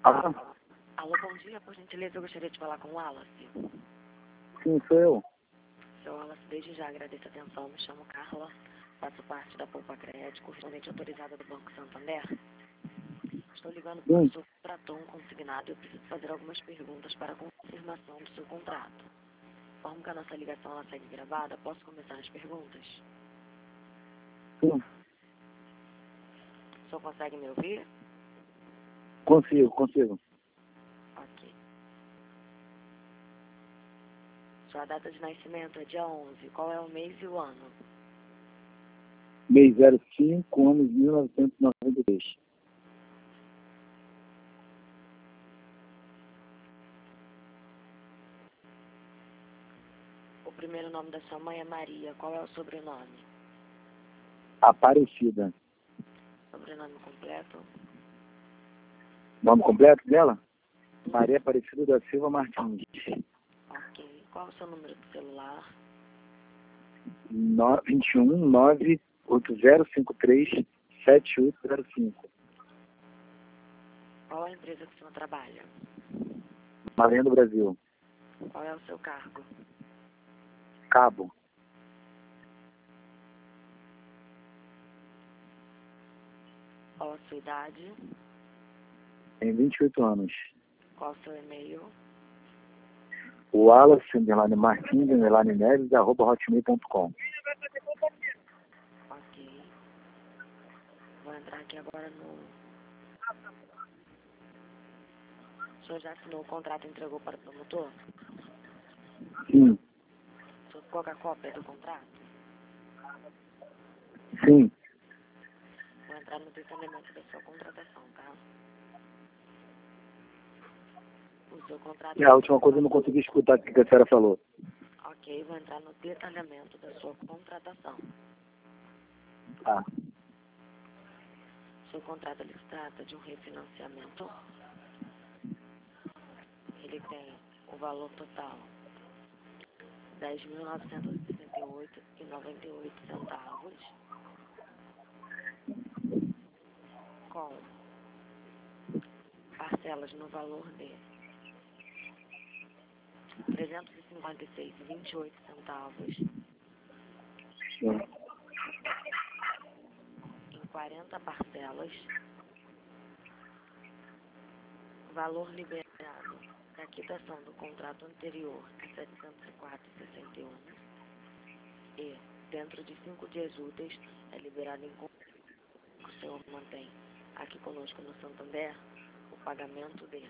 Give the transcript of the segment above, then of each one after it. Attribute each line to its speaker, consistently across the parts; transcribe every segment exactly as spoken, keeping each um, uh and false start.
Speaker 1: Ah,
Speaker 2: Alô, bom dia. Por gentileza, eu gostaria de falar com o Wallace.
Speaker 1: sim, sou eu.
Speaker 2: Seu Wallace, desde já agradeço a atenção. Me chamo Carla, faço parte da Poupa Crédito, correspondente autorizada do Banco Santander. Estou ligando porque
Speaker 1: Sim.
Speaker 2: o senhor contratou um consignado e eu preciso fazer algumas perguntas para a confirmação do seu contrato. Como que a nossa ligação ela segue gravada, posso começar as perguntas?
Speaker 1: Sim,
Speaker 2: O senhor consegue me ouvir?
Speaker 1: consigo, consigo.
Speaker 2: Ok. Sua data de nascimento é dia onze. Qual é o mês e o ano?
Speaker 1: Mês zero cinco, anos mil novecentos e noventa e três.
Speaker 2: O primeiro nome da sua mãe é Maria. Qual é o sobrenome?
Speaker 1: Aparecida.
Speaker 2: Sobrenome completo?
Speaker 1: Nome completo dela? Maria Aparecida da Silva Martins.
Speaker 2: Ok. Qual é o seu número de celular?
Speaker 1: No, vinte e um, nove, oito zero cinco três, sete oito zero cinco.
Speaker 2: Qual é a empresa que o senhor trabalha?
Speaker 1: Marinha do Brasil.
Speaker 2: Qual é o seu cargo?
Speaker 1: Cabo.
Speaker 2: Qual a sua idade?
Speaker 1: Tem vinte e oito anos.
Speaker 2: Qual o seu e-mail?
Speaker 1: O Wallace, underline Martins, underline Neves, arroba hotmail ponto com.
Speaker 2: Ok. Vou entrar aqui agora no... O senhor já assinou o contrato e entregou para o promotor?
Speaker 1: Sim,
Speaker 2: O senhor ficou com a cópia do contrato?
Speaker 1: sim.
Speaker 2: Vou entrar no detalhamento da sua contratação, tá? O seu contrato...
Speaker 1: E a última coisa eu não consegui escutar o que a senhora falou.
Speaker 2: Ok, vou entrar no detalhamento da sua contratação.
Speaker 1: Tá.
Speaker 2: O seu contrato ele se trata de um refinanciamento. Ele tem o valor total dez mil novecentos e sessenta e oito reais e noventa e oito centavos, com parcelas no valor de trezentos e cinquenta e seis reais e vinte e oito centavos,
Speaker 1: Sim.
Speaker 2: em quarenta parcelas, valor liberado da quitação do contrato anterior é setecentos e quatro reais e sessenta e um centavos e, dentro de cinco dias úteis, é liberado em conta que o senhor mantém aqui conosco no Santander o pagamento de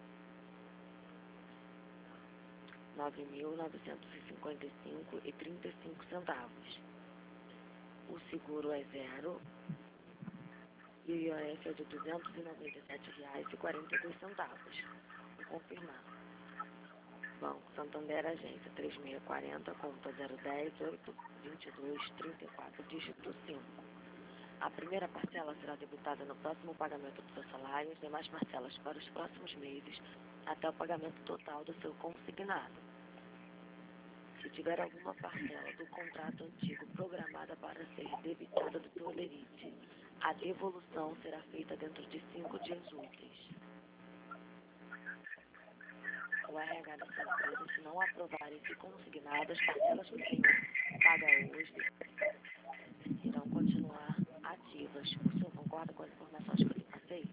Speaker 2: nove mil novecentos e cinquenta e cinco reais e trinta e cinco centavos. O seguro é zero e o I O F é de duzentos e noventa e sete reais e quarenta e dois centavos. Vou confirmar. Banco Santander, agência três seis quatro zero, conta zero um zero, oito dois dois, três quatro, dígito cinco. A primeira parcela será debitada no próximo pagamento do seu salário e as demais parcelas para os próximos meses até o pagamento total do seu consignado. Se tiver alguma parcela do contrato antigo programada para ser debitada do seu holerite, a devolução será feita dentro de cinco dias úteis. O R H da sua empresa, se não aprovar esse consignado, as parcelas que o senhor paga hoje irão continuar ativas. O senhor concorda com as informações que eu lhe passei?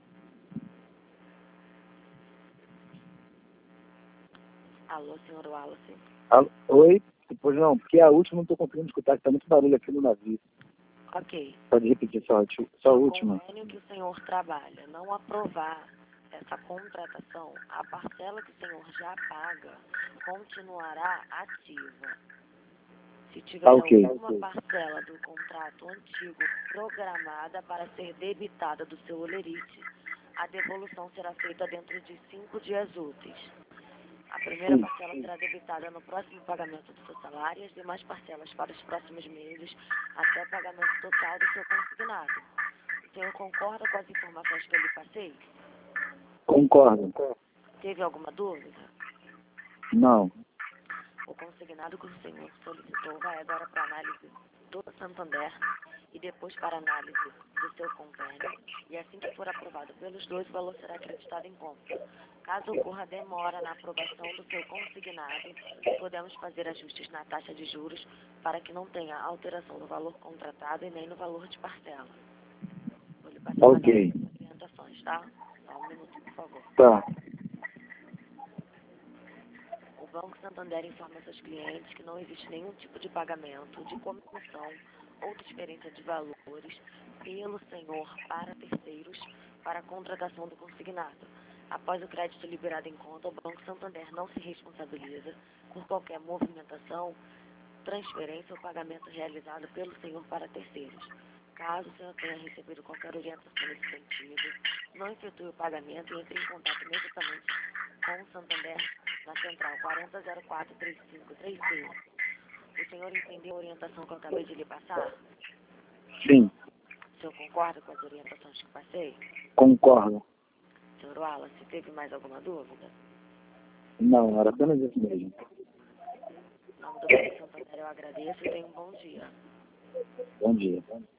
Speaker 2: Alô, senhor Wallace?
Speaker 1: Alô? Oi? Pois não, porque a última eu não estou conseguindo escutar, que está muito barulho aqui no navio.
Speaker 2: Ok.
Speaker 1: Pode repetir só, a última- só a
Speaker 2: No
Speaker 1: última.
Speaker 2: convênio que o senhor trabalha, não aprovar essa contratação, a parcela que o senhor já paga continuará ativa. Se tiver
Speaker 1: Tá ok.
Speaker 2: alguma parcela do contrato antigo programada para ser debitada do seu holerite, a devolução será feita dentro de cinco dias úteis. A primeira
Speaker 1: Sim.
Speaker 2: parcela será debitada no próximo pagamento do seu salário e as demais parcelas para os próximos meses até o pagamento total do seu consignado. O senhor concorda com as informações que eu lhe passei?
Speaker 1: Concordo.
Speaker 2: Teve alguma dúvida?
Speaker 1: Não.
Speaker 2: O consignado que o senhor solicitou vai agora para análise do Santander e depois para análise do seu convênio, e assim que for aprovado pelos dois, o valor será acreditado em conta. Caso ocorra demora na aprovação do seu consignado, podemos fazer ajustes na taxa de juros para que não tenha alteração no valor contratado e nem no valor de parcela. Vou lhe passar
Speaker 1: Ok.
Speaker 2: as orientações, tá? Só um minuto, por favor.
Speaker 1: Tá.
Speaker 2: O Banco Santander informa seus clientes que não existe nenhum tipo de pagamento, de comissão ou transferência de valores pelo senhor para terceiros para a contratação do consignado. Após o crédito liberado em conta, o Banco Santander não se responsabiliza por qualquer movimentação, transferência ou pagamento realizado pelo senhor para terceiros. Caso o senhor tenha recebido qualquer orientação nesse sentido, não efetue o pagamento e entre em contato imediatamente com o Santander na central quatro zero zero quatro, três cinco três cinco. O senhor entendeu a orientação que eu acabei de lhe passar?
Speaker 1: Sim,
Speaker 2: O senhor concorda com as orientações que passei?
Speaker 1: concordo.
Speaker 2: senhor Wallace, teve mais alguma dúvida?
Speaker 1: Não, era apenas isso mesmo.
Speaker 2: Em nome do Banco Santander eu agradeço e tenha um bom dia.
Speaker 1: Bom dia.